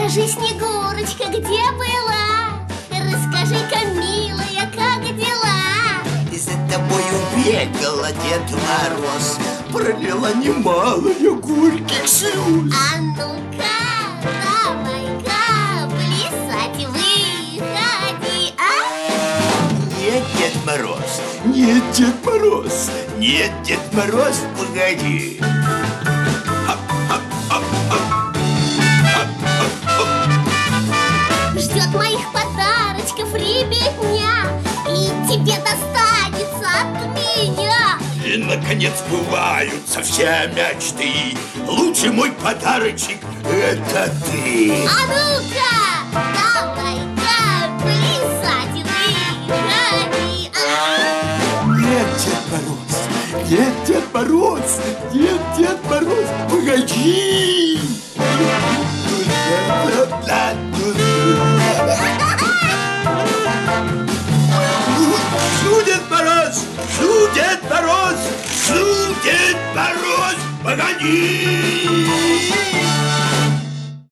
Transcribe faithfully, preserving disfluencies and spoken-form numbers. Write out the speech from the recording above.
Скажи, Снегурочка, где была? Расскажи-ка, милая, как дела? За тобою бегала Дед Мороз, пролила немалая горьких слез. А ну-ка, давай-ка плясать выходи, а? Нет, Дед Мороз, нет, Дед Мороз, нет, Дед Мороз, погоди. Ждет моих подарочков ребятня, и тебе достанется от меня. И, наконец, сбываются все мечты. Лучший мой подарочек — это ты. А ну-ка, давай-ка плясать выходи, а? Нет, Дед Мороз, нет, Дед Мороз, нет, Дед Мороз, погоди. Жду, Дед Мороз, жду, Дед Мороз, жду, Дед Мороз, погоди.